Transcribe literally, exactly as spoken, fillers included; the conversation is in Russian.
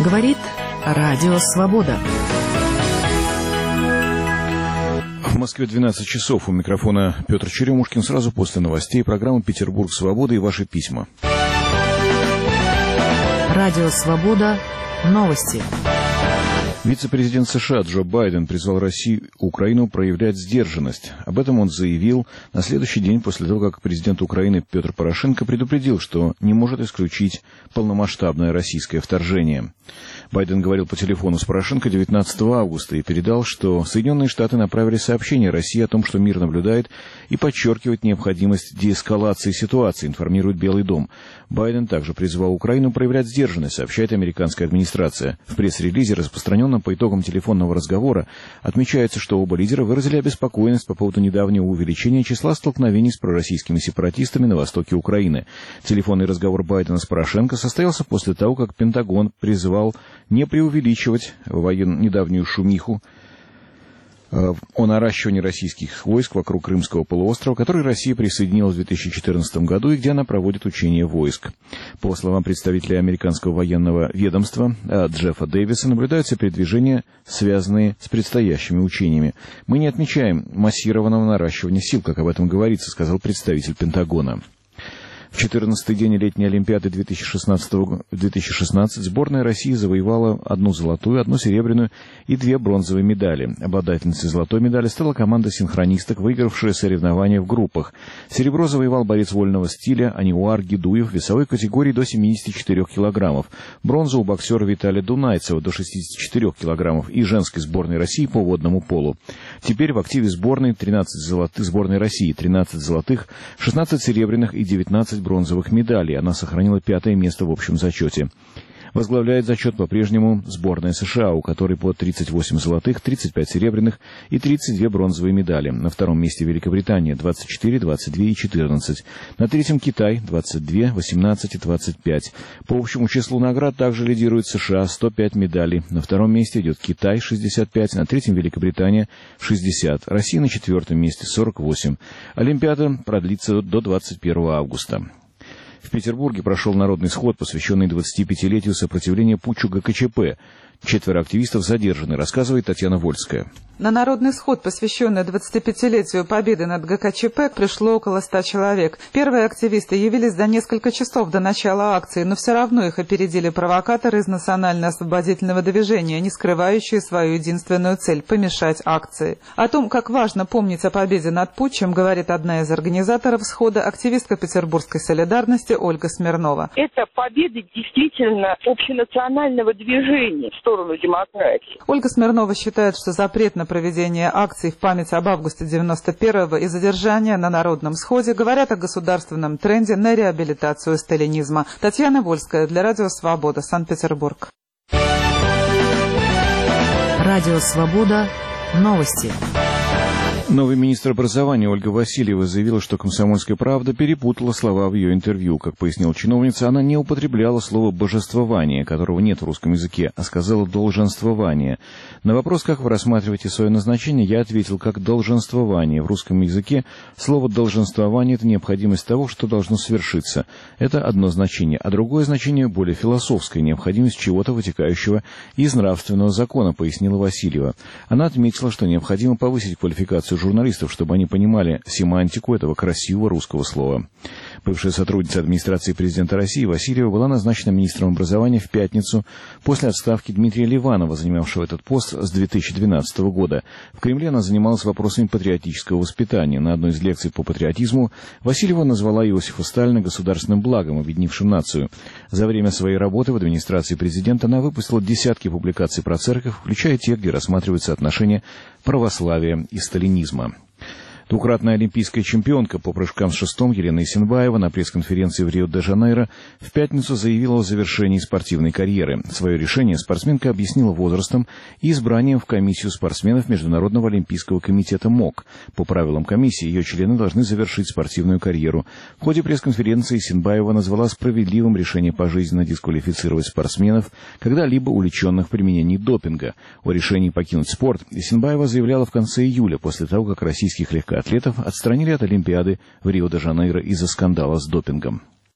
Говорит Радио Свобода. В Москве двенадцать часов. У микрофона Петр Черемушкин. Сразу после новостей программы «Петербург. Свобода» и ваши письма. Радио Свобода. Новости. Вице-президент США Джо Байден призвал Россию и Украину проявлять сдержанность. Об этом он заявил на следующий день после того, как президент Украины Петр Порошенко предупредил, что не может исключить полномасштабное российское вторжение. Байден говорил по телефону с Порошенко девятнадцатого августа и передал, что Соединенные Штаты направили сообщение России о том, что мир наблюдает, и подчеркивает необходимость деэскалации ситуации, информирует Белый дом. Байден также призвал Украину проявлять сдержанность, сообщает американская администрация. В пресс-релизе, распространенном по итогам телефонного разговора, отмечается, что оба лидера выразили обеспокоенность по поводу недавнего увеличения числа столкновений с пророссийскими сепаратистами на востоке Украины. Телефонный разговор Байдена с Порошенко состоялся после того, как Пентагон призывал не преувеличивать воен... недавнюю шумиху о наращивании российских войск вокруг Крымского полуострова, который Россия присоединилась в две тысячи четырнадцатом году и где она проводит учения войск. По словам представителя американского военного ведомства Джеффа Дэвиса, наблюдаются передвижения, связанные с предстоящими учениями. «Мы не отмечаем массированного наращивания сил, как об этом говорится», — сказал представитель Пентагона. В четырнадцатый день летней Олимпиады две тысячи шестнадцатого две тысячи шестнадцать сборная России завоевала одну золотую, одну серебряную и две бронзовые медали. Обладательницей золотой медали стала команда синхронисток, выигравшая соревнования в группах. Серебро завоевал борец вольного стиля Аниуар Гедуев в весовой категории до семидесяти четырёх килограммов. Бронзу у боксера Виталия Дунайцева до шестидесяти четырёх килограммов и женской сборной России по водному полу. Теперь в активе сборной тринадцать золотых, сборной России тринадцать золотых, шестнадцать серебряных и девятнадцать бронзовых медалей. Она сохранила пятое место в общем зачете. Возглавляет зачет по-прежнему сборная США, у которой по тридцать восемь золотых, тридцать пять серебряных и тридцать две бронзовые медали. На втором месте Великобритания двадцать четыре, двадцать два и четырнадцать. На третьем Китай двадцать два, восемнадцать и двадцать пять. По общему числу наград также лидирует США сто пять медалей. На втором месте идет Китай шестьдесят пять, на третьем Великобритания шестьдесят. Россия на четвертом месте сорок восемь. Олимпиада продлится до двадцать первого августа. В Петербурге прошел народный сход, посвященный двадцатипятилетию сопротивления путчу ГКЧП. Четверо активистов задержаны, рассказывает Татьяна Вольская. На народный сход, посвященный двадцатипятилетию победы над ГКЧП, пришло около ста человек. Первые активисты явились за несколько часов до начала акции, но все равно их опередили провокаторы из национально-освободительного движения, не скрывающие свою единственную цель – помешать акции. О том, как важно помнить о победе над путчем, говорит одна из организаторов схода, активистка петербургской солидарности Ольга Смирнова. Это победа действительно общенационального движения в сторону демократии. Ольга Смирнова считает, что запрет на проведение акций в память об августе девяносто первого и задержания на народном сходе говорят о государственном тренде на реабилитацию сталинизма. Татьяна Вольская для Радио Свобода, Санкт-Петербург. Радио Свобода. Новости. Новый министр образования Ольга Васильева заявила, что «Комсомольская правда» перепутала слова в ее интервью. Как пояснила чиновница, она не употребляла слово «божествование», которого нет в русском языке, а сказала «долженствование». На вопрос, как вы рассматриваете свое назначение, я ответил, как «долженствование». В русском языке слово «долженствование» — это необходимость того, что должно свершиться. Это одно значение, а другое значение более философское — необходимость чего-то, вытекающего из нравственного закона, пояснила Васильева. Она отметила, что необходимо повысить квалификацию журналистов, чтобы они понимали семантику этого красивого русского слова. Бывшая сотрудница администрации президента России Васильева была назначена министром образования в пятницу после отставки Дмитрия Ливанова, занимавшего этот пост с две тысячи двенадцатого года. В Кремле она занималась вопросами патриотического воспитания. На одной из лекций по патриотизму Васильева назвала Иосифа Сталина государственным благом, объединившим нацию. За время своей работы в администрации президента она выпустила десятки публикаций про церковь, включая те, где рассматриваются отношения православия и сталинизма. Двукратная олимпийская чемпионка по прыжкам с шестом Елена Исенбаева на пресс-конференции в Рио-де-Жанейро в пятницу заявила о завершении спортивной карьеры. Свое решение спортсменка объяснила возрастом и избранием в комиссию спортсменов Международного олимпийского комитета МОК. По правилам комиссии ее члены должны завершить спортивную карьеру. В ходе пресс-конференции Исенбаева назвала справедливым решение пожизненно дисквалифицировать спортсменов, когда-либо увлеченных в применении допинга. О решении покинуть спорт Исенбаева заявляла в конце июля, после того, как российских легкоатлетов отстранили от Олимпиады в Рио-де-Жанейро из-за скандала с допингом.